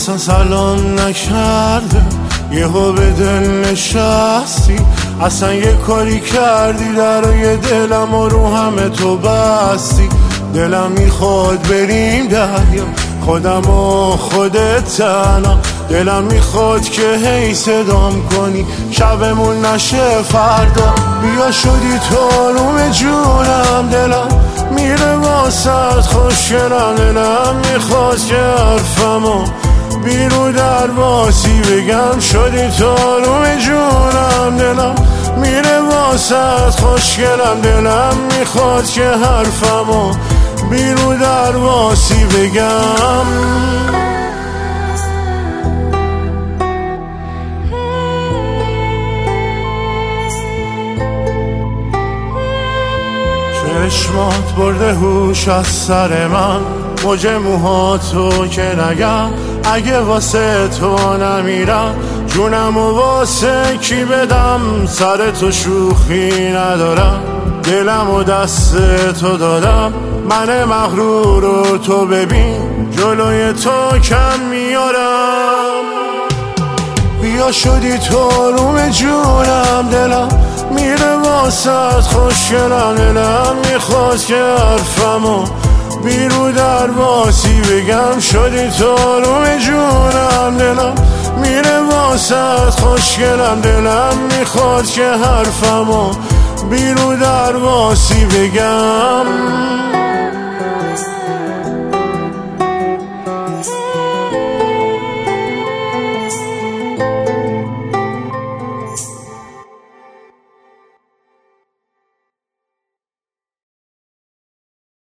اصلا سلام نکرده یهو به دل نشستی، اصلا یه کاری کردی درای دلم و رو همه تو بستی. دلم میخواد بریم دریا، خودم و خودت تنها. دلم میخواد که هی صدام کنی شبمون نشه فردا. بیا شدی طالوم جونم، دلم میره واسط خوشگلم. دلم میخواد که حرفمو بیرو در واسی بگم. شدی طالوم جونم، دلم میره واسط خوشگلم. دلم میخواد که حرفمو بیرو در واسی بگم. چشمات برده هوش از سر من، موج موهاتو که نگم. اگه واسه تو نمیرم جونم و واسه کی بدم؟ سر تو شوخی ندارم، دلم و دست تو دادم. من مغرور رو تو ببین جلوی تو کم میارم. بیا شدی طالوم جونم، دلم میره واسط خوشگلم. دلم میخواد که حرفمو بیرو در واسی بگم. شدی طالوم جونم، دلم میره واسط خوشگلم. دلم میخواد که حرفمو بیرو در واسی بگم.